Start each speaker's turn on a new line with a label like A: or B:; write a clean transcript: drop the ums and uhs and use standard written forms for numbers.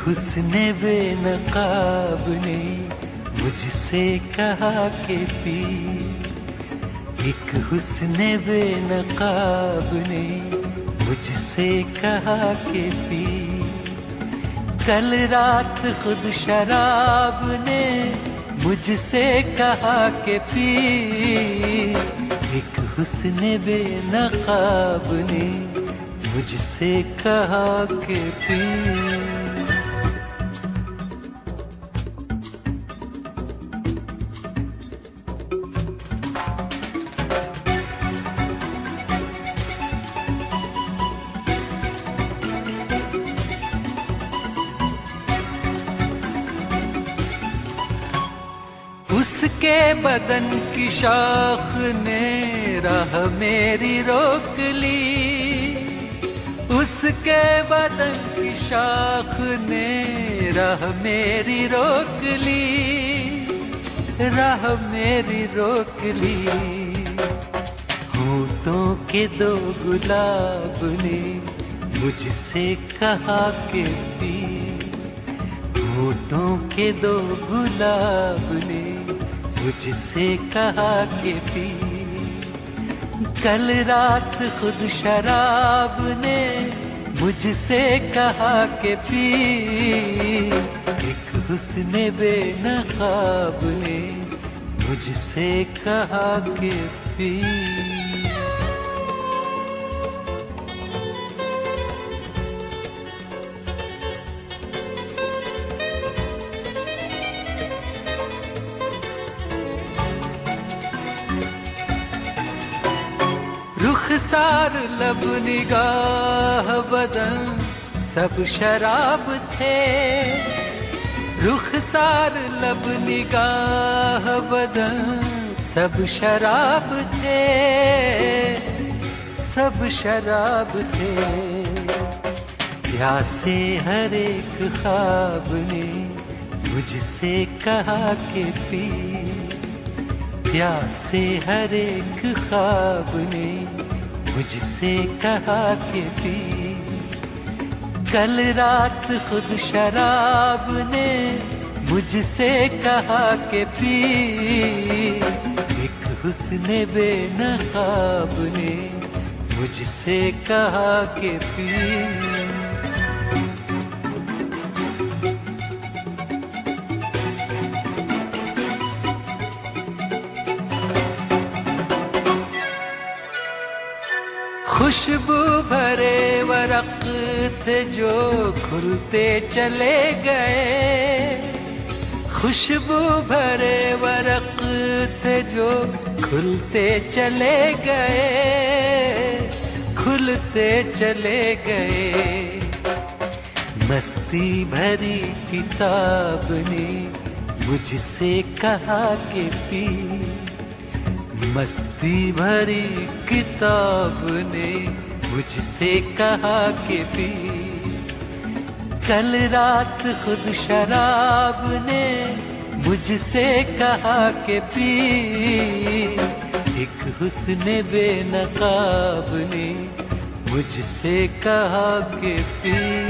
A: हुस्न बेनकाब ने मुझसे कहा कि पी, एक हुस्न बेनकाब ने मुझसे कहा कि पी। कल रात खुद शराब ने मुझसे कहा कि पी, एक हुस्न बेनकाब ने मुझसे कहा कि पी। उसके बदन की शाख ने राह मेरी रोक ली, उसके बदन की शाख ने राह मेरी रोक ली, राह मेरी रोक ली। होठों के दो गुलाब ने मुझसे कहा कि पी, होठों के दो गुलाब ने मुझसे कहा कि पी। कल रात खुद शराब ने मुझसे कहा कि पी, एक हुस्न बेनकाब ने मुझसे कहा कि पी। रुखसार लब निगाह बदन सब शराब थे, रुखसार लब निगाह बदन सब शराब थे, सब शराब थे। प्यासे हर एक ख्वाब ने मुझसे कहा कि पी, प्यासे हर एक ख्वाब ने मुझसे कहा कि पी। कल रात खुद शराब ने मुझसे कहा कि पी, एक हुस्न बेनकाब ने मुझसे कहा कि पी। खुशबू भरे वरक थे जो खुलते चले गए, खुशबू भरे वरक थे जो खुलते चले गए, खुलते चले गए। मस्ती भरी किताब ने मुझसे कहा कि पी, मस्ती भरी किताब ने मुझसे कहा कि पी। कल रात खुद शराब ने मुझसे कहा कि पी, एक हुस्न बेनकाब ने मुझसे कहा कि पी।